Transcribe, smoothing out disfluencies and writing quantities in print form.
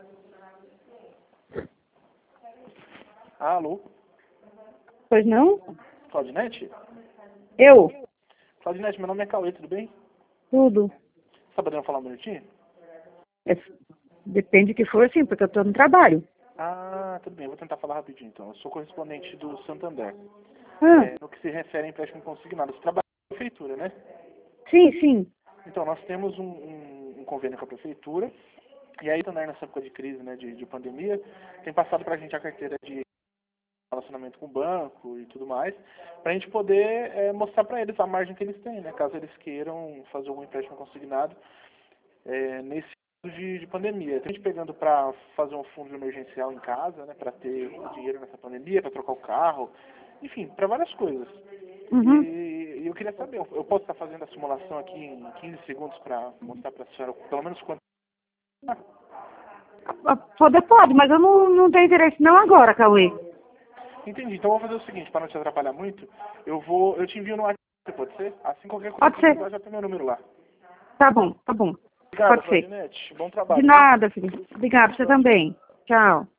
Alô? Pois não? Claudinete? Eu? Claudinete, meu nome é Cauê, tudo bem? Tudo. Tá podendo falar um minutinho? É, depende do que for, sim, porque eu tô no trabalho. Ah, tudo bem, vou tentar falar rapidinho então. Eu sou correspondente do Santander. Ah, No que se refere a empréstimo consignado, você trabalha na prefeitura, né? sim, sim. Então, nós temos um convênio com a prefeitura, e aí também nessa época de crise, né, de pandemia, tem passado pra gente a carteira de relacionamento com o banco e tudo mais, para a gente poder mostrar para eles a margem que eles têm, né? Caso eles queiram fazer algum empréstimo consignado nesse período de pandemia. Tem gente pegando para fazer um fundo emergencial em casa, né? Para ter o dinheiro nessa pandemia, para trocar o carro, enfim, para várias coisas. Uhum. E eu queria saber, eu posso estar fazendo a simulação aqui em 15 segundos para mostrar para a senhora pelo menos quanto. Pode, mas eu não tenho interesse não agora, Cauê. Entendi, então eu vou fazer o seguinte, para não te atrapalhar muito, eu te envio no WhatsApp, pode ser? Assim qualquer coisa Pode que ser. precisar já tem meu número lá. Tá bom, tá bom. Obrigado, Pode ser. Claudinete. Bom De trabalho, viu? nada, filho. Obrigada, você também. Tchau.